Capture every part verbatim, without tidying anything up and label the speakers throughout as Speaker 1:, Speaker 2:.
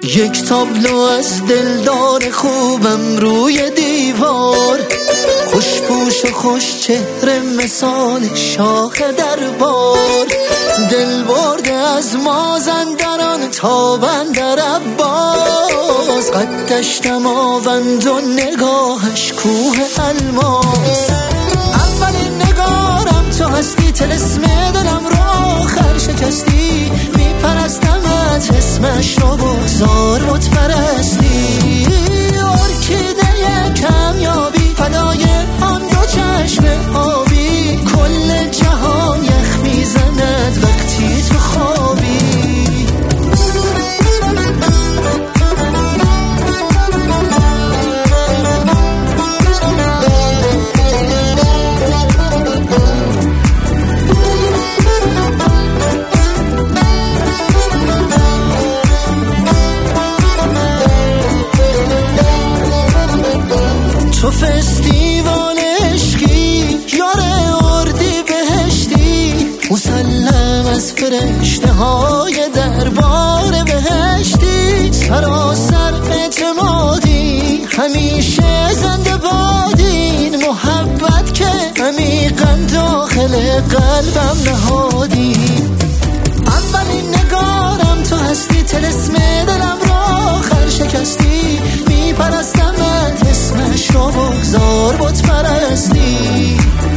Speaker 1: یک تابلو از دلدار خوبم روی دیوار، خوش پوش و خوش چهره مثال شاخ دربار، دل برده از مازندران تا بندر عباس، قدش دماوند و نگاهش کوه الماس. اولین نگارم تو هستی، طلسم دلم رو آخر شکستی، میپرستمت اسمش رو بگذار بت پرستی. ارکیده کمیابی فدای آن دو چشم آبی، کل جهان یخ میزند وقتی تو خوابی. تو فستیوال عشقی، یار اردی بهشتی، مسلم از فرشته های دربار بهشتی، سراسر اعتمادی همیشه زنده بادین، محبت که عمیقا داخل قلبم نهادی. اولین نگارم تو هستی، طلسم دلم رو آخر شکستی، میپرستمت اسمش رو بگذار بت پرستی.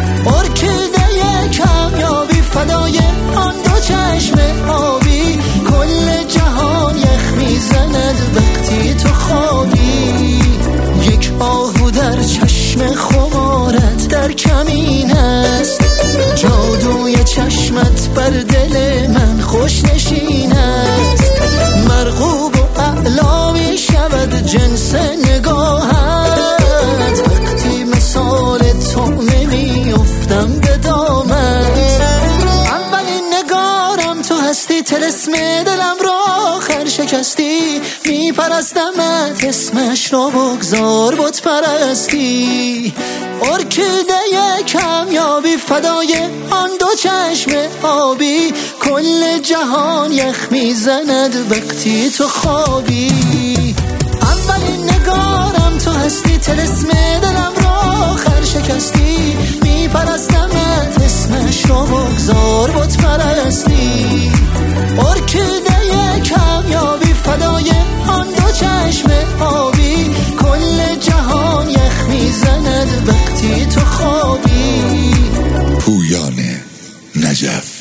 Speaker 1: ارکیده کمیابی فدای آن دو چشم آبی، کل جهان یخ میزند وقتی تو خوابی. یک آهو در چشم خمارت در کمین است، جادوی چشمت بر دل من خوش نشین است، مرغوب و اعلا می شود جنس نگاهت، وقتی مثال تو نمی افتم به دامت. اولین نگارم تو هستی، طلسم دلم رو آخر شکستی، میپرستمت اسمش رو بگذار بت پرستی. ارکیده کمیابی فدای آن دو چشم آبی، کل جهان یخ میزند وقتی تو خوابی. اولین نگارم تو هستی، طلسم دلم رو آخر شکستی، میپرستمت اسمش رو بگذار بت پرستی. ارکیده کمیابی فدای آن دو چشم آبی، کل جهان یخ میزند وقتی تو خوابی.
Speaker 2: پویان نجف.